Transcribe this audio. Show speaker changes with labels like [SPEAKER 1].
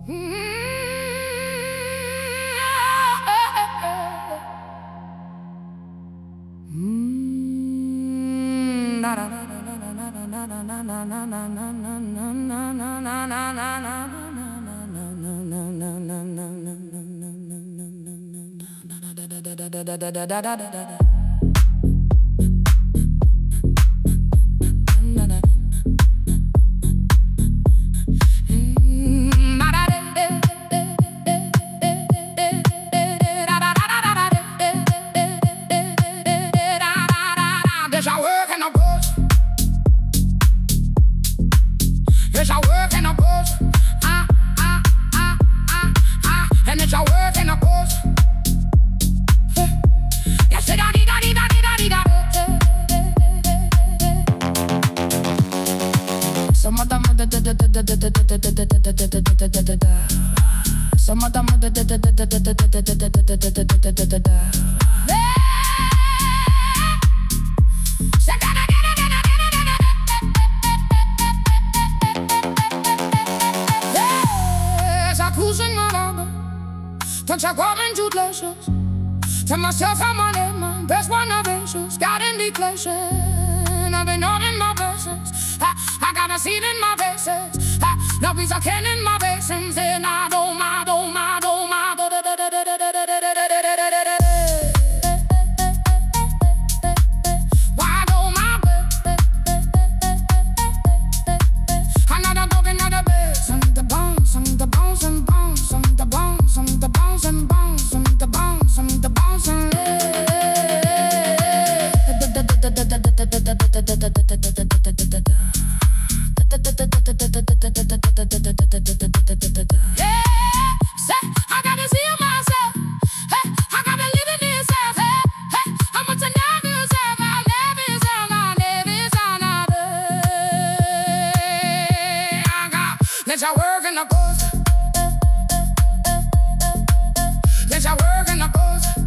[SPEAKER 1] There's a work in the bush. There's a work in the bush. And there's a work in the bush. Yes, da dee da dee da dee da dee da. Some of them some of them touch a garment to glaciers. Tell myself I'm on it, man. Best one of issues. Got in declaration. I've been on in my blessings. I got a seed in my bases. Now he's a can in my basins. And I don't mind, don't mind, don't mind. Why don't mind? Another dog, another bass. And the bones, and the bones, and bones, and the bones, and the bones, and bones, and the bones, and the bones, and I gotta see myself. Hey, I gotta live in this self. Hey, hey, I'm a never self. I never self. I never self. I got let's work in the bush. Let's work in the bush.